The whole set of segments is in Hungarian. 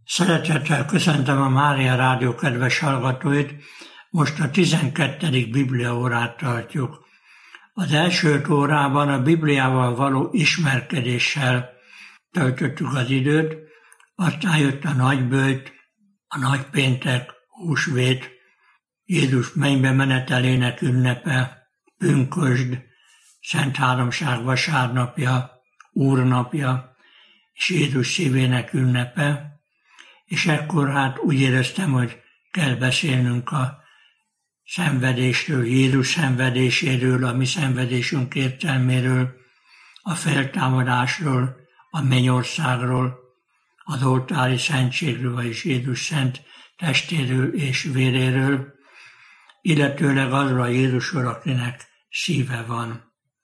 Szeretettel köszöntöm a Mária Rádió kedves hallgatóit, most a 12. Bibliaórát tartjuk. Az első 5 órában a Bibliával való ismerkedéssel töltöttük az időt, aztán jött a nagyböjt, a nagypéntek, húsvét, Jézus mennybe menetelének ünnepe, pünkösd, Szent Háromság vasárnapja, Úrnapja és Jézus szívének ünnepe, és ekkor úgy éreztem, hogy kell beszélnünk a szenvedésről, Jézus szenvedéséről, a mi szenvedésünk értelméről, a feltámadásról, a mennyországról, az oltári szentségről, vagyis Jézus szent testéről és véréről, illetőleg azról a Jézusról, akinek szíve van.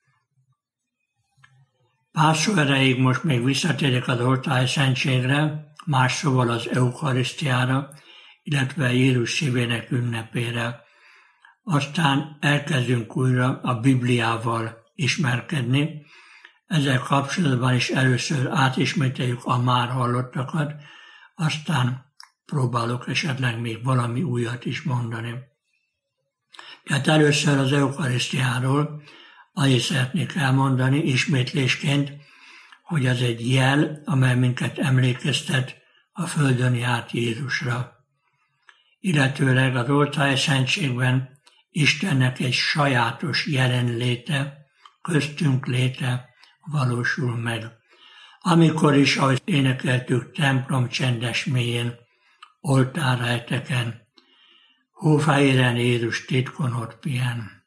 Pár szó erejéig most még visszatérek az oltári szentségre, más szóval az eukarisztiára, illetve Jézus szívének ünnepére. Aztán elkezdünk újra a Bibliával ismerkedni. Ezzel kapcsolatban is először átismételjük a már hallottakat, aztán próbálok esetleg még valami újat is mondani. Tehát először az eukarisztiáról annyit szeretnék elmondani ismétlésként, hogy ez egy jel, amely minket emlékeztet a földön járt Jézusra. Illetőleg az oltári szentségben Istennek egy sajátos jelenléte, köztünk léte valósul meg. Amikor is, ahogy énekeltük templom csendes mélyén, oltárrejteken, hófehéren Jézus titkon ott pihen.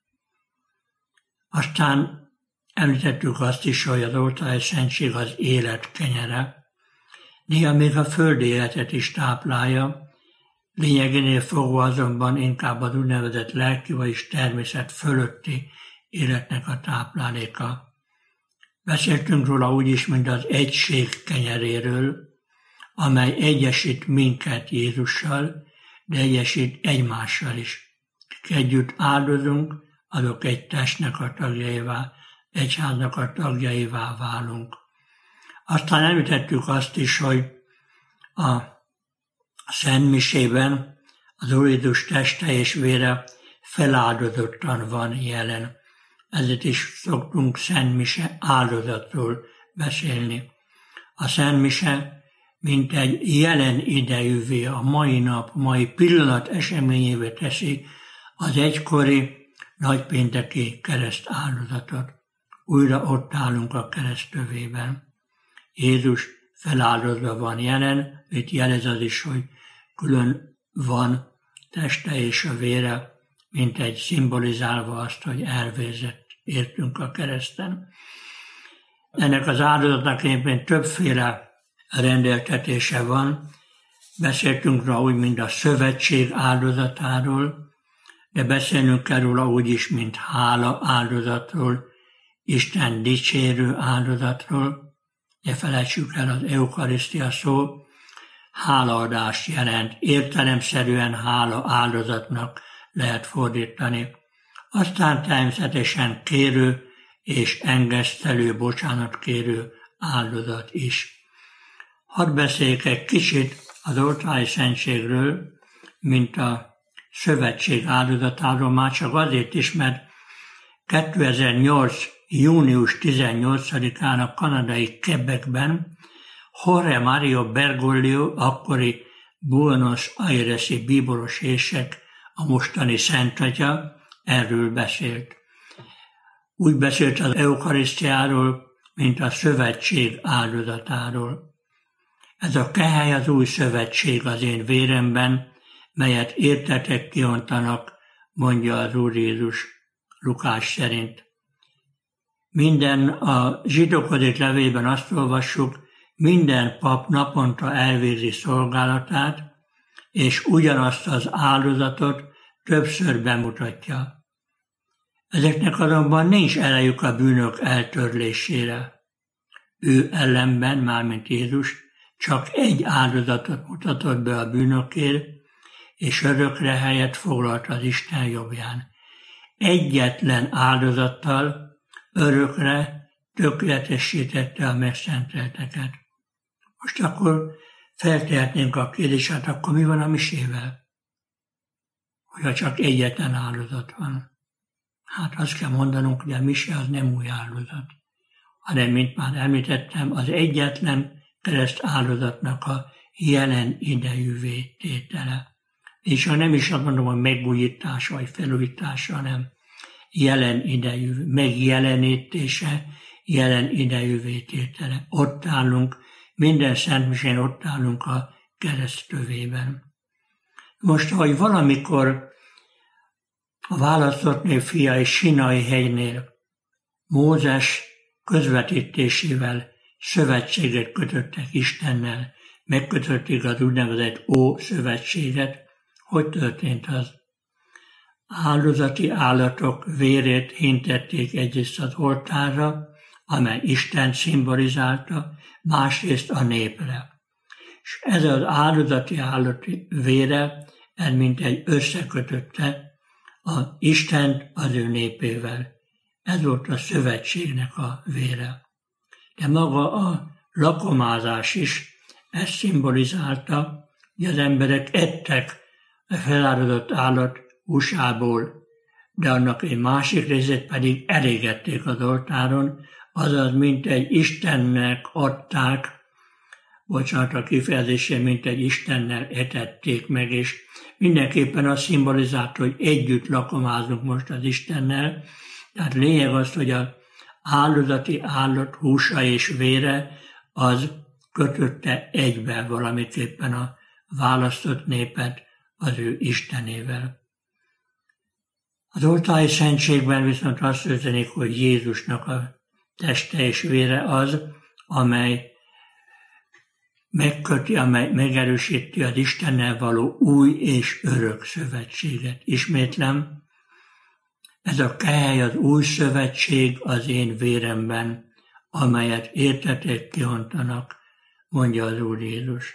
Aztán említettük azt is, hogy az oltári szentség az élet kenyere, néha még a földi életet is táplálja, lényegénél fogva azonban inkább az úgynevezett lelki, vagyis természet fölötti életnek a tápláléka. Beszéltünk róla úgy is, mint az egység kenyeréről, amely egyesít minket Jézussal, de egyesít egymással is. Együtt áldozunk, azok egy testnek a tagjaivá, egyháznak a tagjaivá válunk. Aztán említettük azt is, hogy a szentmisében az Úr Jézus teste és vére feláldozottan van jelen. Ezért is szoktunk szentmise áldozatról beszélni. A szentmise mint egy jelen idejűvé, a mai nap, mai pillanat eseményévé teszi az egykori nagypénteki kereszt áldozatot. Újra ott állunk a keresztövében. Jézus feláldozva van jelen, itt jelez az is, hogy külön van teste és a vére, mint egy szimbolizálva azt, hogy elvérzett értünk a kereszten. Ennek az áldozatnak éppen többféle rendeltetése van. Beszéltünk róla úgy, mint a szövetség áldozatáról, de beszélnünk kell róla úgy is, mint hála áldozatról, Isten dicsérő áldozatról. Ne felejtsük el, az eukarisztia szó hálaadást jelent, értelemszerűen hála áldozatnak lehet fordítani. Aztán természetesen kérő és engesztelő, bocsánatkérő áldozat is. Hadd beszéljek egy kicsit az oltári szentségről, mint a szövetség áldozatáról, már csak azért is, mert 2008. június 18-án a kanadai Quebecben Jorge Mario Bergoglio, akkori Buenos Aires-i bíboros érsek, a mostani szentatya, erről beszélt. Úgy beszélt az eukarisztiáról, mint a szövetség áldozatáról. Ez a kehely az új szövetség az én véremben, melyet értetek kiontanak, mondja az Úr Jézus Lukás szerint. Minden a zsidókhoz írt levélben azt olvassuk, minden pap naponta elvégzi szolgálatát, és ugyanazt az áldozatot többször bemutatja. Ezeknek azonban nincs erejük a bűnök eltörlésére. Ő ellenben, mármint Jézus, csak egy áldozatot mutatott be a bűnökért, és örökre helyet foglalt az Isten jobbján. Egyetlen áldozattal örökre tökéletesítette a megszentelteket. Most akkor feltehetnénk a kérdést, hát akkor mi van a misével? Hogyha csak egyetlen áldozat van. Hát azt kell mondanunk, hogy a mise az nem új áldozat, hanem, mint már említettem, az egyetlen kereszt áldozatnak a jelen idejűvé tétele. És ha nem is azt mondom, hogy megújítása vagy felújítása, hanem jelen idejű, megjelenítése, jelen idejűvé tétele. Ott állunk, minden szentmisén ott állunk a keresztövében. Most, hogy valamikor a választott nép fiai Sinai hegynél Mózes közvetítésével szövetséget kötöttek Istennel, megkötötték az úgynevezett Ószövetséget. Hogy történt az? Áldozati állatok vérét hintették egyrészt az oltárra, amely Isten szimbolizálta, másrészt a népre. És ez az áldozati állati vére, ez mintegy összekötötte a Istent az ő népével. Ez volt a szövetségnek a vére. De maga a lakomázás is ezt szimbolizálta, hogy az emberek ettek a feláldozott állat húsából, de annak egy másik részét pedig elégették az oltáron, azaz mint egy Istennek adták, bocsánat a kifejezésén, mint egy Istennel etették meg, és mindenképpen azt szimbolizálta, hogy együtt lakomázunk most az Istennel. Tehát lényeg az, hogy az áldozati állat húsa és vére az kötötte egybe valamiképpen a választott népet az ő Istenével. Az oltári szentségben viszont azt történik, hogy Jézusnak a teste és vére az, amely megköti, amely megerősíti az Istennel való új és örök szövetséget. Ismétlem, ez a kehely az új szövetség az én véremben, amelyet értetek kihontanak, mondja az Úr Jézus.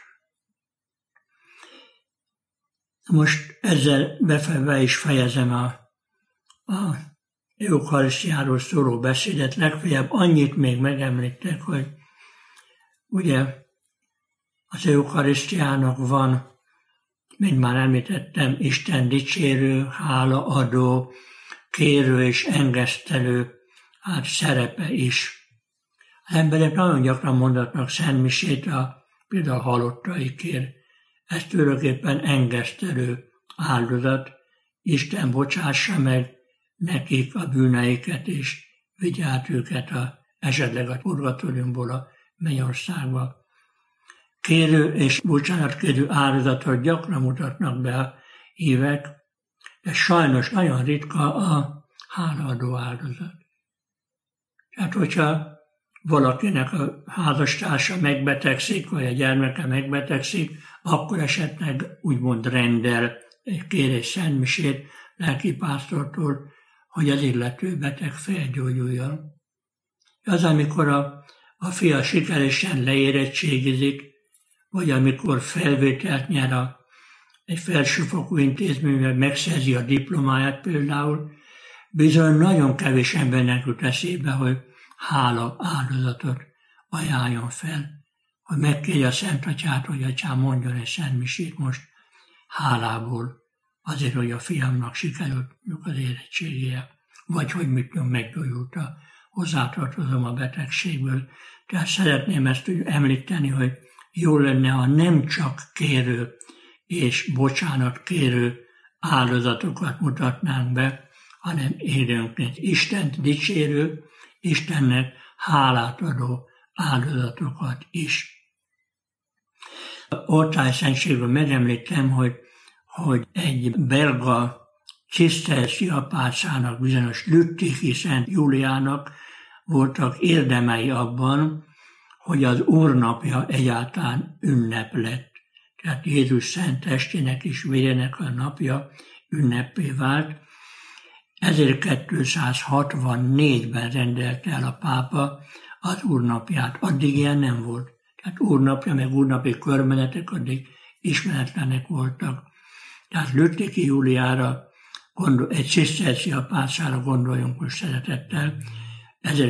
Most ezzel be is fejezem a eukarisztiáról szóló beszédet, legfeljebb annyit még megemlítek, hogy ugye az eukarisztiának van, mint már említettem, Isten dicsérő, hálaadó, kérő és engesztelő szerepe is. Az emberek nagyon gyakran mondatnak szentmisét például halottaikért. Ez tulajdonképpen engesztelő áldozat. Isten bocsássa meg nekik a bűneiket, és vigye át őket esetleg a purgatóriumból a mennyországba. Kérő és bocsánatkérő áldozatot gyakran mutatnak be a hívek, de sajnos nagyon ritka a hálaadó áldozat. Tehát, hogyha valakinek a házastársa megbetegszik, vagy a gyermeke megbetegszik, akkor esetleg úgymond rendel egy kérés szentmisét lelkipásztortól, hogy az illető beteg felgyógyuljon. Az, amikor a fia sikeresen leérettségizik, vagy amikor felvételt nyer egy felsőfokú intézményben, megszerzi a diplomáját például, bizony nagyon kevés embernek jut eszébe, hogy hála áldozatot ajánljon fel, hogy megkérje a Szent Atyát, hogy Atyám mondjon egy szentmisét most hálából, azért, hogy a fiamnak sikerült az érettségéje, vagy hogy meggyógyult hozzátartozom a betegségből. Tehát szeretném ezt úgy említeni, hogy jó lenne, ha nem csak kérő és bocsánat kérő áldozatokat mutatnánk be, hanem időnként Istent dicsérő, Istennek hálát adó áldozatokat is. Oltári szentségről megemlítem, hogy egy belga ciszterci apácának, bizonyos Lüttiki Szent Júliának voltak érdemei abban, hogy az Úrnapja egyáltalán ünnep lett. Tehát Jézus szent testének és vérének a napja ünnepé vált. 1264-ben rendelte el a pápa az Úrnapját. Addig ilyen nem volt. Tehát Úrnapja, meg úrnapi körmenetek addig ismeretlenek voltak. Tehát Lüttiki Júliára, egy ciszterci apácára gondoljunk most szeretettel,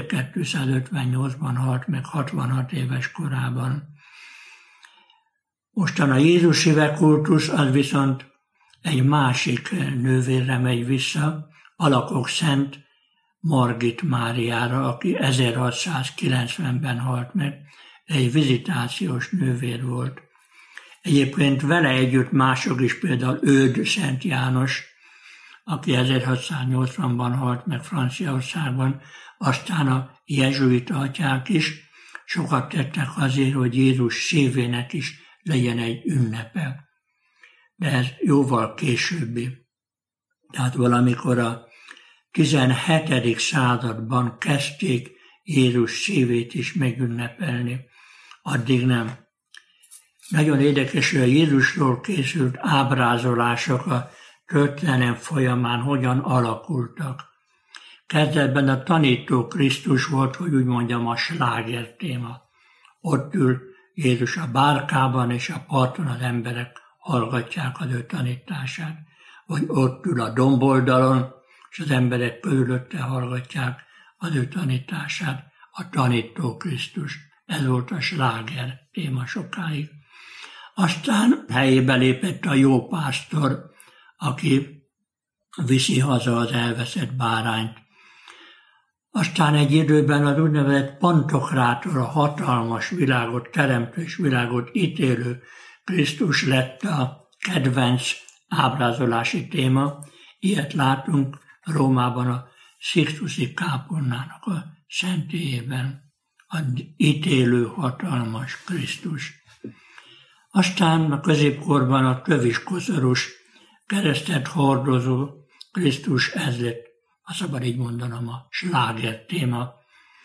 1258-ban halt meg 66 éves korában. Mostan a Jézus szíve kultusz az viszont egy másik nővérre megy vissza, Alakok Szent Margit Máriára, aki 1690-ben halt meg, egy vizitációs nővér volt. Egyébként vele együtt mások is, például Őd Szent János, aki 1680-ban halt meg Franciaországban, aztán a jezsuita atyák is sokat tettek azért, hogy Jézus szívének is legyen egy ünnepe. De ez jóval későbbi. Tehát valamikor a 17. században kezdték Jézus szívét is megünnepelni. Addig nem. Nagyon érdekes, hogy a Jézusról készült ábrázolások a történelem folyamán hogyan alakultak. Kezdetben a tanító Krisztus volt, hogy úgy mondjam, a sláger téma. Ott ül Jézus a bárkában, és a parton az emberek hallgatják az ő tanítását. Vagy ott ül a domboldalon, és az emberek körülötte hallgatják az ő tanítását, a tanító Krisztus. Ez volt a sláger téma sokáig. Aztán helyébe lépett a jó pásztor, aki viszi haza az elveszett bárányt. Aztán egy időben az úgynevezett Pantokrátor, a hatalmas világot teremtő és világot ítélő Krisztus lett a kedvenc ábrázolási téma. Ilyet látunk Rómában a Sixtusi kápolnának a szentélyében, az ítélő hatalmas Krisztus. Aztán a középkorban a tövis koszorús keresztet hordozó Krisztus, ez lett, ha szabad így mondanom, a sláger téma.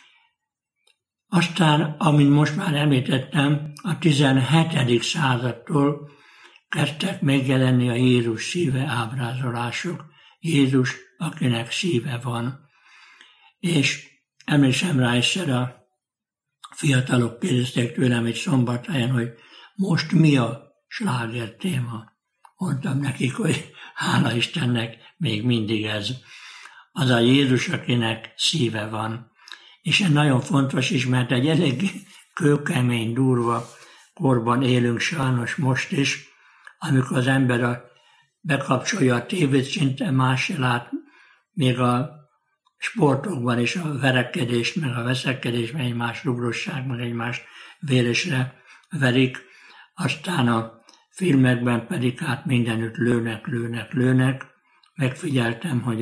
Aztán, amint most már említettem, a 17. századtól kezdtek megjelenni a Jézus szíve ábrázolások. Jézus, akinek szíve van. És emlékszem rá egyszer, a fiatalok kérdeztek tőlem egy szombathelyen, hogy most mi a sláger téma. Mondtam nekik, hogy hála Istennek még mindig ez. Az a Jézus, akinek szíve van. És ez nagyon fontos is, mert egy elég kőkemény, durva korban élünk sajnos most is, amikor az ember bekapcsolja a tévét, szinte más se lát, még a sportokban is a verekedés, meg a veszekedés, meg egymás rugrosság, meg egymás vérésre verik. Aztán a filmekben pedig hát mindenütt lőnek. Megfigyeltem, hogy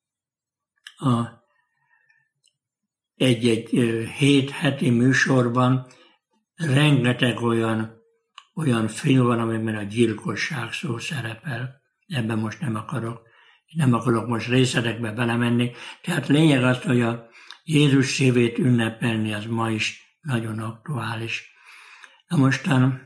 egy heti műsorban rengeteg olyan film van, amiben a gyilkosság szó szerepel. Ebben most nem akarok most részletekbe belemenni. Tehát lényeg az, hogy a Jézus szívét ünnepelni, az ma is nagyon aktuális. Na mostan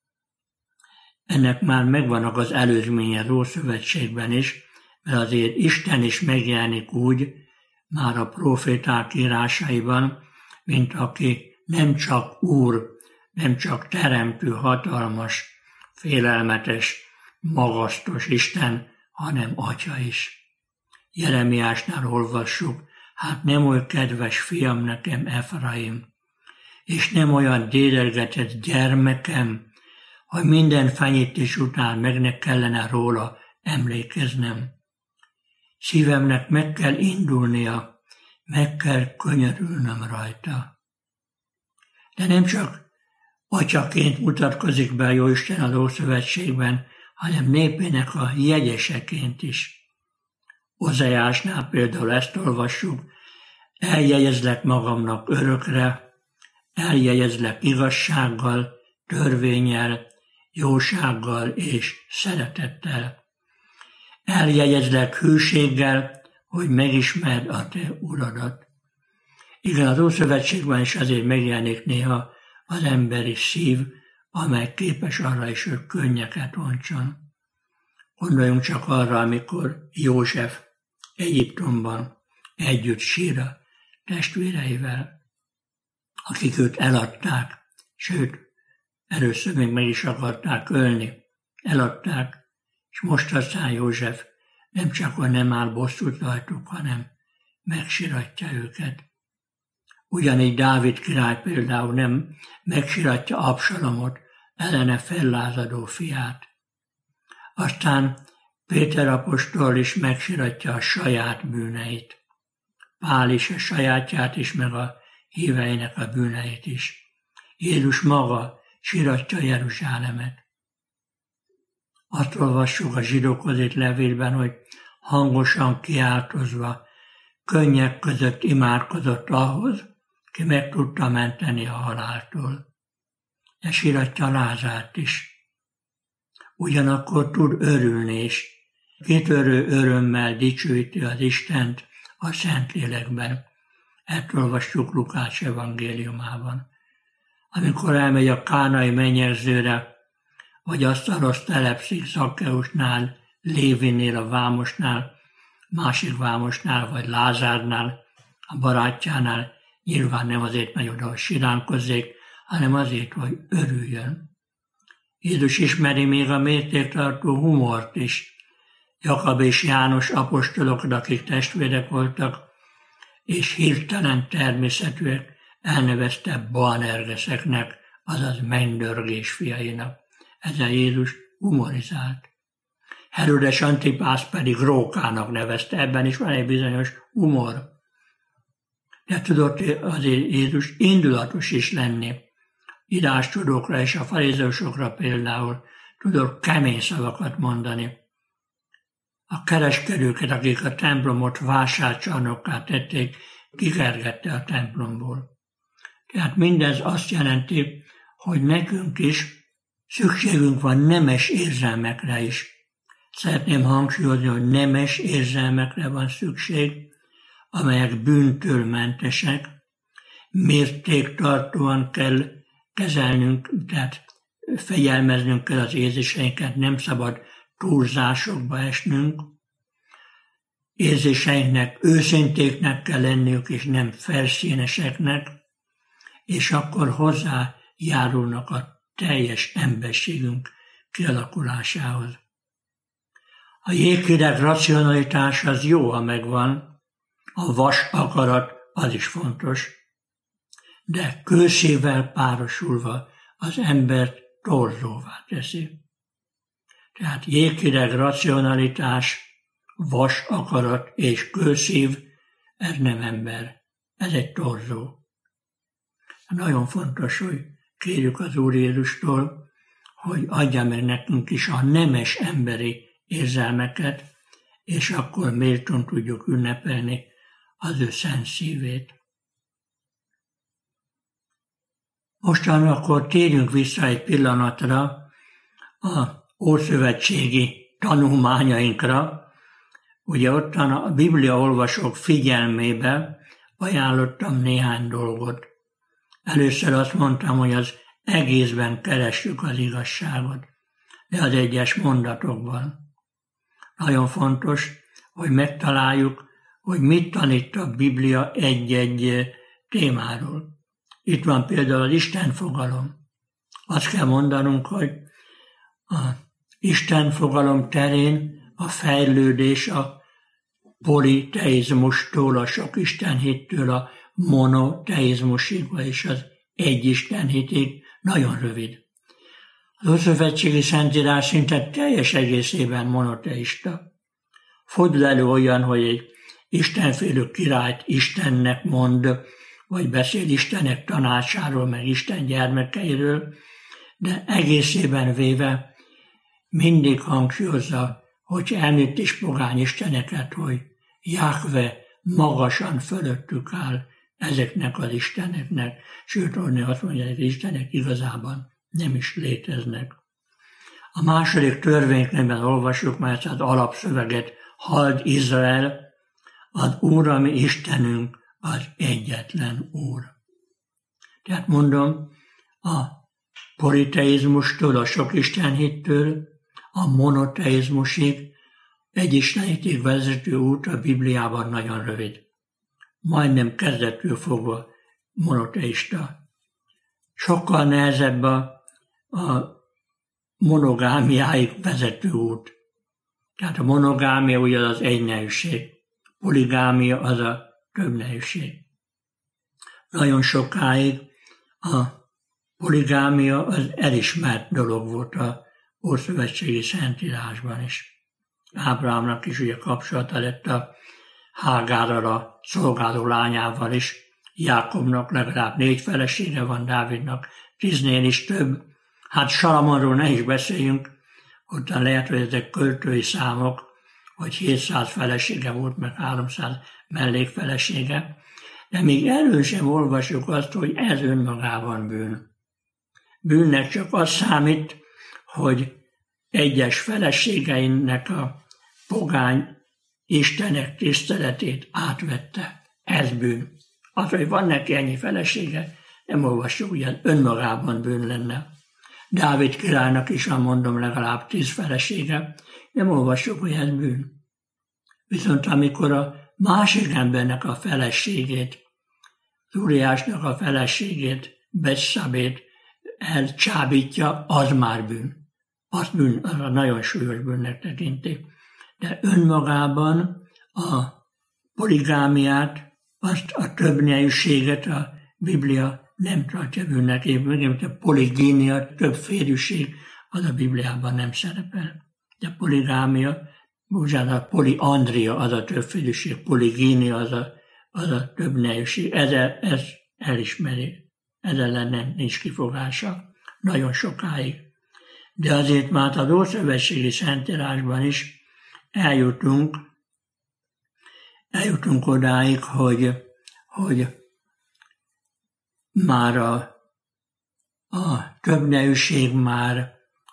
ennek már megvannak az előzménye az Ószövetségben is, mert azért Isten is megjelenik úgy, már a proféták írásaiban, mint aki nem csak Úr, nem csak teremtő, hatalmas, félelmetes, magasztos Isten, hanem Atya is. Jeremiásnál olvassuk, hát nem oly kedves fiam nekem Efraim, és nem olyan dédelgetett gyermekem, hogy minden fenyítés után meg ne kellene róla emlékeznem. Szívemnek meg kell indulnia, meg kell könyörülnöm rajta. De nem csak atyaként mutatkozik be a Jóisten az Ószövetségben, hanem népének a jegyeseként is. Ozeásnál például ezt olvassuk, eljegyezlek magamnak örökre, eljegyezlek igazsággal, törvénnyel, jósággal és szeretettel. Eljegyezlek hűséggel, hogy megismerd a te uradat. Igen, az Ószövetségben is azért megjelenik néha az emberi szív, amely képes arra is, hogy könnyeket ontson. Gondoljunk csak arra, amikor József Egyiptomban együtt sír a testvéreivel, akik őt eladták, sőt, először még meg is akarták ölni. Eladták, és most aztán József nem csak, hogy nem áll bosszút rajtuk, hanem megsiratja őket. Ugyanígy Dávid király például nem megsiratja Absalomot, ellene fellázadó fiát. Aztán Péter apostol is megsiratja a saját bűneit. Pál is a sajátját is, meg a híveinek a bűneit is. Jézus maga siratja Jeruzsálemet. Azt olvassuk a zsidókhoz itt levélben, hogy hangosan kiáltozva, könnyek között imádkozott ahhoz, ki meg tudta menteni a haláltól. De siratja Lázárt is. Ugyanakkor tud örülni is. Kitörő örömmel dicsőíti az Istent a Szentlélekben. Ezt olvassuk Lukács evangéliumában. Amikor elmegy a kánai mennyegzőre, vagy asztalos telepszik Zakkeusnál, Lévinél, a vámosnál, másik vámosnál, vagy Lázárnál, a barátjánál, nyilván nem azért megy oda, hogy siránkozzék, hanem azért, hogy örüljön. Jézus ismeri még a mértéktartó humort is. Jakab és János apostolok, akik testvérek voltak, és hirtelen természetűek, elnevezte Boanergeszeknek, azaz mennydörgés fiainak. Ezzel Jézus humorizált. Herodes Antipász pedig rókának nevezte, ebben is van egy bizonyos humor. De tudott azért Jézus indulatos is lenni. Írástudókra és a farizeusokra például tudott kemény szavakat mondani. A kereskedőket, akik a templomot vásárcsarnokká tették, kikergette a templomból. Tehát mindez azt jelenti, hogy nekünk is szükségünk van nemes érzelmekre is. Szeretném hangsúlyozni, hogy nemes érzelmekre van szükség, amelyek bűntől mentesek, mértéktartóan kell kezelnünk, tehát fegyelmeznünk kell az érzéseinket, nem szabad túlzásokba esnünk. Érzéseinknek őszintéknek kell lenniük, és nem felszíneseknek, és akkor hozzájárulnak a teljes emberségünk kialakulásához. A jéghideg racionalitás az jó, ha megvan, a vas akarat az is fontos, de kőszívvel párosulva az embert torzóvá teszi. Tehát jéghideg racionalitás, vas akarat és kőszív, ez nem ember, ez egy torzó. Nagyon fontos, hogy kérjük az Úr Jézustól, hogy adja meg nekünk is a nemes emberi érzelmeket, és akkor méltón tudjuk ünnepelni az ő szent szívét. Mostan akkor térjünk vissza egy pillanatra a ószövetségi tanulmányainkra. Ugye ottan a Biblia olvasók figyelmébe ajánlottam néhány dolgot. Először azt mondtam, hogy az egészben keressük az igazságot, de az egyes mondatokban. Nagyon fontos, hogy megtaláljuk, hogy mit tanít a Biblia egy-egy témáról. Itt van például az Isten fogalom. Azt kell mondanunk, hogy a Isten fogalom terén a fejlődés a politeizmustól, a sok istenhittől a monoteizmusig, vagyis az egy istenhitig nagyon rövid. Az Ószövetségi Szentírás szinte teljes egészében monoteista. Fordul elő olyan, hogy egy istenfélő királyt Istennek mond, vagy beszél Istenek tanácsáról, meg Isten gyermekeiről, de egészében véve mindig hangsúlyozza, hogy említ is pogány isteneket, hogy Jahve magasan fölöttük áll ezeknek az isteneknek, sőt, azt mondja, hogy az istenek igazában nem is léteznek. A második törvénykönyvben olvassuk már ezt az alapszöveget, halld Izrael, az Úr, ami Istenünk, az egyetlen Úr. Tehát mondom, a politeizmustól, a sok istenhittől, a monoteizmusig, egy istenhitig vezető út a Bibliában nagyon rövid. Majdnem kezdettől fogva monoteista. Sokkal nehezebb a monogámiáig vezető út. Tehát a monogámia ugye az egynejűség, poligámia az a többnejűség. Nagyon sokáig a poligámia az elismert dolog volt a Ószövetségi Szentírásban is. Ábrahámnak is ugye kapcsolata lett a Hágárral, a szolgáló lányával is. Jákobnak legalább 4 felesége van, Dávidnak 10-nél is több. Hát Salamonról ne is beszéljünk, utána lehet, hogy ezek költői számok, hogy 700 felesége volt, meg 300 mellékfelesége, de még elől sem olvasjuk azt, hogy ez önmagában bűn. Bűnnek csak az számít, hogy egyes feleségeinek a pogány istenek tiszteletét átvette. Ez bűn. Az, hogy van neki ennyi felesége, nem olvassuk, hogy önmagában bűn lenne. Dávid királynak is van, mondom, legalább 10 felesége, nem olvassuk, hogy ez bűn. Viszont amikor a másik embernek a feleségét, Uriásnak a feleségét, Betszabét elcsábítja, az már bűn. Az bűn, az a nagyon súlyos bűnnek tekinti. De önmagában a poligámiát, azt a többnyelűséget a Biblia nem tartja bűnnek. Megint a poligínia, több férjűség, az a Bibliában nem szerepel. De poligámia, a poliandria, az a többférjűség, poligínia, az a többnyelűség. Ez elismeri. Ez ellen nincs kifogása. Nagyon sokáig. De azért már az Ószövetségi Szentírásban is eljutunk odáig, hogy már a többnyelűség már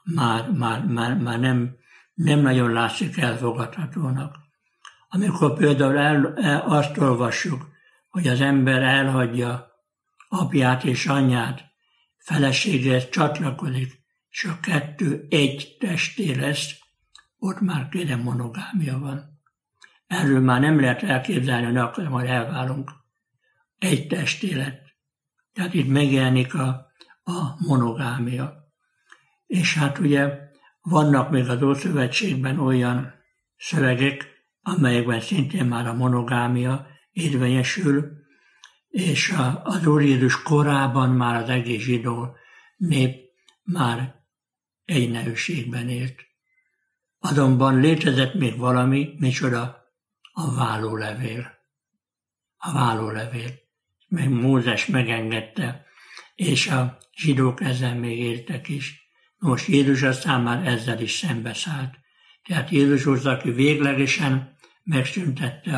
nem nagyon látszik elfogadhatónak. Amikor például azt olvassuk, hogy az ember elhagyja apját és anyját, feleségéhez csatlakozik, és a 2 egy testé lesz, ott már kérem monogámia van. Erről már nem lehet elképzelni, hogy akkor majd elválunk. Egy testé lett. Tehát itt megjelenik a monogámia. És hát ugye vannak még az Ószövetségben olyan szövegek, amelyekben szintén már a monogámia érvényesül, és az Úr Jézus korában már az egész zsidó nép már egynevűségben élt. Azonban létezett még valami, micsoda a vállólevél. A vállólevél. Meg Mózes megengedte, és a zsidók ezzel még éltek is. Most Jézus aztán már ezzel is szembeszállt. Tehát Jézus az, aki véglegesen megszüntette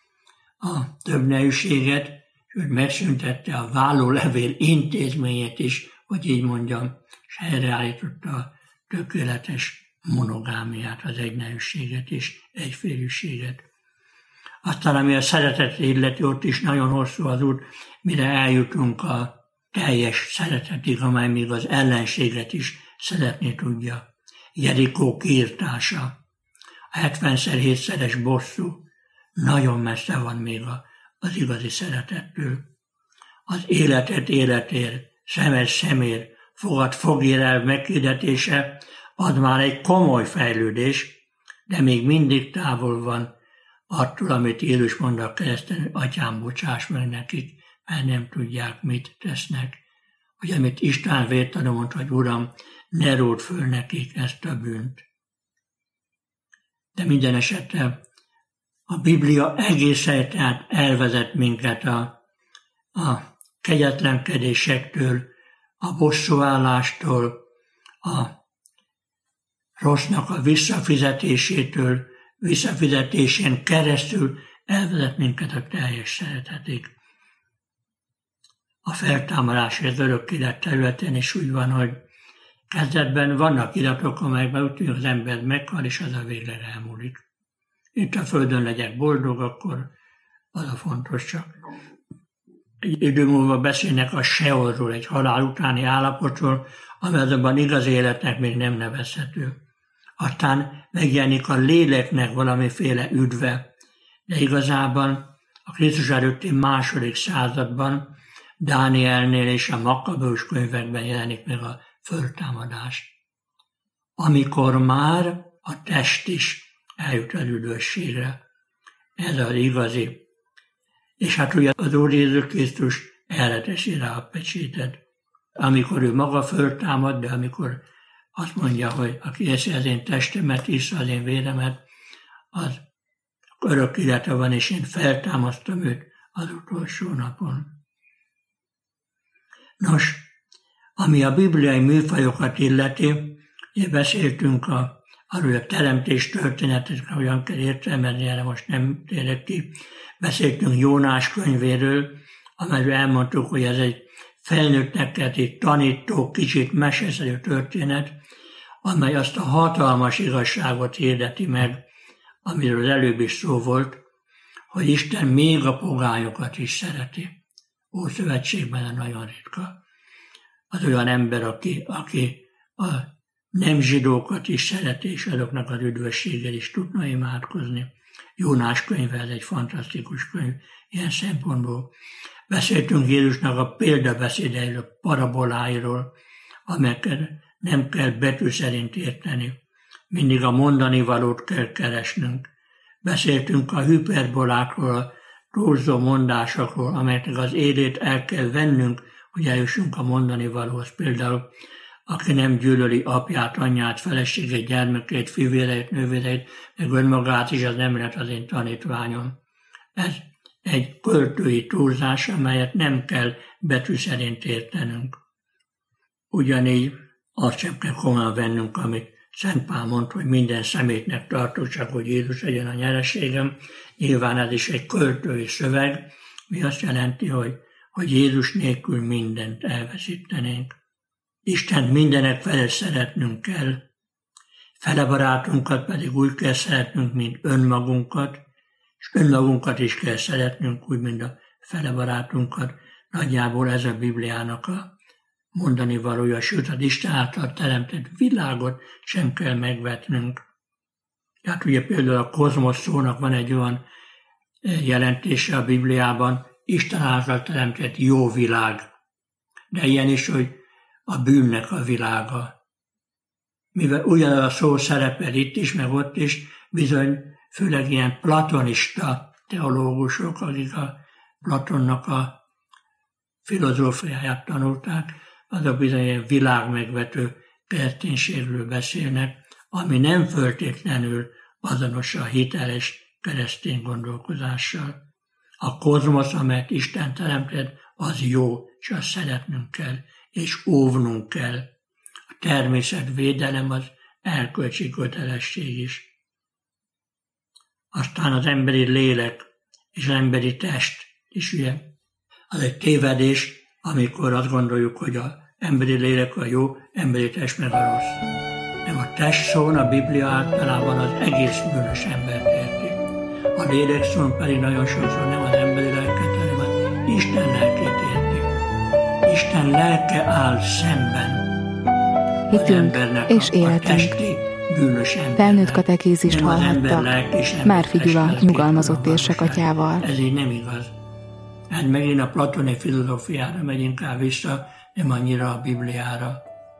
a többnyelűséget, sőt megszüntette a vállólevél intézményét is, hogy így mondjam, és helyreállította a tökéletes monogámiát, az egynevűséget és egyférűséget. Aztán, ami a szeretet illeti, ott is nagyon hosszú az út, mire eljutunk a teljes szeretetig, amely még az ellenséget is szeretni tudja. Jerikó kiirtása, a 70x7-szeres bosszú nagyon messze van még az igazi szeretettől. Az életet életér, szemed szemér, fogad fogér el meghirdetése, az már egy komoly fejlődés, de még mindig távol van attól, amit Jézus mond a kereszten, hogy Atyám, bocsáss meg nekik, mert nem tudják, mit tesznek. Hogy amit István Vértanú mondta, hogy Uram, ne ródd föl nekik ezt a bűnt. De minden esetre a Biblia egészen tehát elvezet minket a kegyetlenkedésektől, a bosszúállástól, a rossznak a visszafizetésétől, visszafizetésén keresztül elvezet minket a teljes szeretetig. A feltámadás az örök élet területén is úgy van, hogy kezdetben vannak iratok, amelyekben úgy tűnik, az ember meghal, és az a végleg elmúlik. Itt a földön legyek boldog, akkor az a fontos csak. Egy idő múlva beszélnek a Seolról, egy halál utáni állapotról, ami azonban igaz életnek még nem nevezhető. Aztán megjelenik a léleknek valamiféle üdve, de igazában a Krisztus előtti II. Században Dánielnél és a Makkabeus könyvekben jelenik meg a föltámadás. Amikor már a test is eljut az üdvösségre. Ez az igazi. És hát ugye az Úr Jézus Krisztus erre teszi rá a pecsétet. amikor ő maga föltámad, de amikor azt mondja, hogy aki eszi az én testemet, issza az én véremet, az örök élete van, és én feltámasztom őt az utolsó napon. Nos, ami a bibliai műfajokat illeti, beszéltünk arról a teremtés történetet, hogyan kell értelmezni, erre most nem térek ki. Beszéltünk Jónás könyvéről, amelyről elmondtuk, hogy ez egy felnőttnek egy tanító, kicsit meseszerű történet, amely azt a hatalmas igazságot hirdeti meg, amiről az előbb is szó volt, hogy Isten még a pogányokat is szereti. Ószövetségben nagyon ritka. Az olyan ember, aki a nem zsidókat is szereti, és azoknak az üdvösséggel is tudna imádkozni. Jónás könyve, ez egy fantasztikus könyv ilyen szempontból. Beszéltünk Jézusnak a példabeszédeiről, paraboláiról, amelyeket nem kell betű szerint érteni. Mindig a mondani valót kell keresnünk. Beszéltünk a hiperbolákról, a túlzó mondásokról, amelyeknek az élét el kell vennünk, hogy eljussunk a mondani valóhoz. Például, aki nem gyűlöli apját, anyját, feleségét, gyermekét, fivéreit, nővéreit, meg önmagát is, az nem lett az én tanítványom. Ez egy költői túlzás, amelyet nem kell betű szerint értenünk. Ugyanígy azt sem kell komolyan vennünk, amit Szent Pál mond, hogy minden szemétnek tartó, csak hogy Jézus legyen a nyereségem. Nyilván ez is egy költői szöveg, mi azt jelenti, hogy Jézus nélkül mindent elveszítenénk. Istent mindenek felett szeretnünk kell, fele barátunkat pedig úgy kell szeretnünk, mint önmagunkat, és önmagunkat is kell szeretnünk, úgy, mint a fele barátunkat. Nagyjából ez a Bibliának a mondani valója, sőt, az Isten által teremtett világot sem kell megvetnünk. Tehát ugye például a kozmosz szónak van egy olyan jelentése a Bibliában, Isten által teremtett jó világ. De ilyen is, hogy a bűnnek a világa. Mivel ugyanaz a szó szerepel itt is, meg ott is, bizony főleg ilyen platonista teológusok, akik a Platonnak a filozófiáját tanulták, azok bizony ilyen világmegvető kereszténységről beszélnek, ami nem föltétlenül azonos a hiteles keresztény gondolkozással. A kozmosz, amelyet Isten teremtett, az jó, és azt szeretnünk kell, és óvnunk kell. A természetvédelem az erkölcsi kötelesség is. Aztán az emberi lélek és az emberi test is ugye. Az egy tévedés, amikor azt gondoljuk, hogy az emberi lélek a jó, emberi test meg a rossz. Nem, a test szón a Biblia általában az egész bűnös embert érti. A lélek szón pedig nagyon sokszor nem az emberi lelket, hanem az Isten lelkét érti. Isten lelke áll szemben hitünk és életünk. Felnőtt katekézist hallhattak Márfi Gyula nyugalmazott érsekatyával. Ez így nem igaz. Hát megint a platoni filozófiára megy inkább vissza, nem annyira a Bibliára.